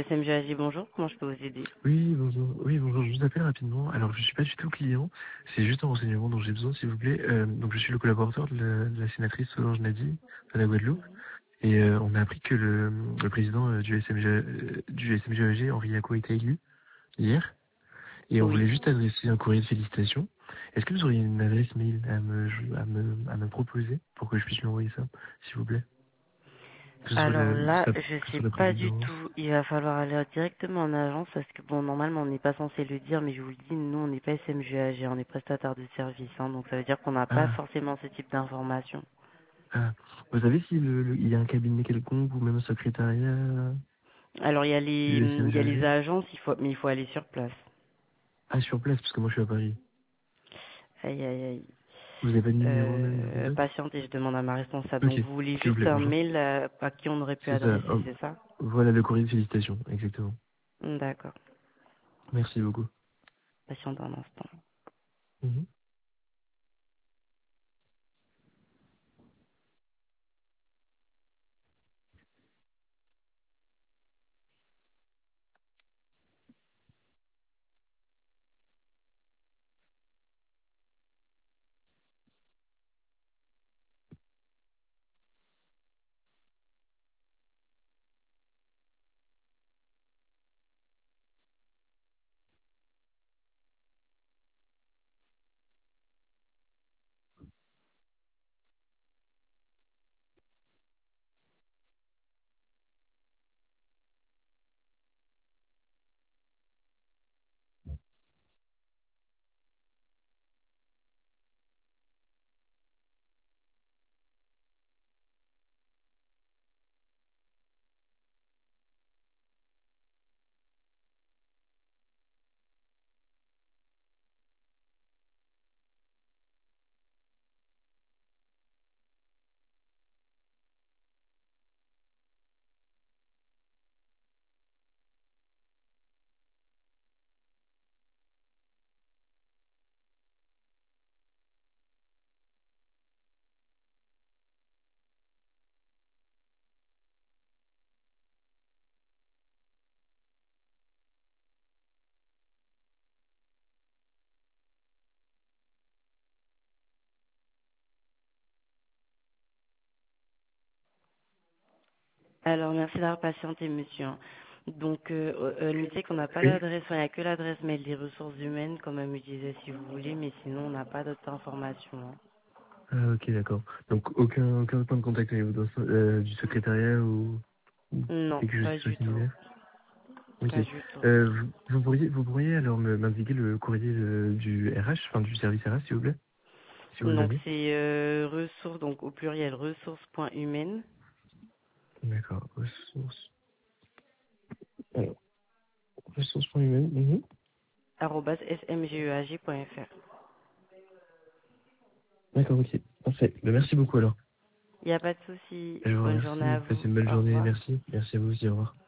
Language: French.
SMGAG, bonjour, comment je peux vous aider? Oui, bonjour. Oui, bonjour. Je vous appelle rapidement. Alors, je suis pas du tout client. C'est juste un renseignement dont j'ai besoin, s'il vous plaît. Donc, je suis le collaborateur de la sénatrice Solange Nadi, de la Guadeloupe. Et on a appris que le président du SMGAG, Henri Yako, était élu hier. Et on voulait Oui. juste adresser un courrier de félicitations. Est-ce que vous auriez une adresse mail à me proposer pour que je puisse lui envoyer ça, s'il vous plaît? Que ce soit, Alors là, que je ce sais soit la pas du présidence. tout. Il va falloir aller directement en agence parce que bon, normalement, on n'est pas censé le dire, mais je vous le dis, nous, on n'est pas SMGAG, on est prestataire de service, hein, donc ça veut dire qu'on n'a pas Ah, forcément ce type d'informations. ah. Vous savez si il y a un cabinet quelconque ou même un secrétariat Alors du il y a les SMGAG? agences, mais il faut aller sur place. Ah, sur place, parce que moi je suis à Paris. Aïe aïe aïe. Vous avez pas de numéro même de contact? Patientez, je demande à ma responsable. Ok, Donc vous voulez s'il vous juste plaît, un bonjour. mail à qui on aurait pu C'est ça. adresser, c'est ça? Voilà le courrier de félicitations, exactement. D'accord. Merci beaucoup. Patientez un instant. Mhm. Alors, merci d'avoir patienté, monsieur. Donc, elle me dit qu'on n'a pas Oui. l'adresse, enfin, il n'y a que l'adresse mail des ressources humaines, comme elle me disait, si vous voulez, mais sinon, on n'a pas d'autres informations, hein. Ah, ok, d'accord. Donc aucun point de contact avec vous du secrétariat ou Non, quelque chose pas qui soit du tout. similaire? Ok. Pas du tout. Vous pourriez alors m'indiquer le courrier du RH, enfin du service RH, s'il vous plaît, si vous Donc, l'avez. c'est ressources, donc au pluriel, ressources.humaines, D'accord. Ressources. Alors, ressources.humaines. Mhm. @smgeag.fr. D'accord, ok. Parfait. Ben, merci beaucoup alors. Il n'y a pas de souci. Je vous Bonne journée à remercie. vous. Passez une belle Au journée. revoir. Merci. Merci à vous aussi. Au revoir.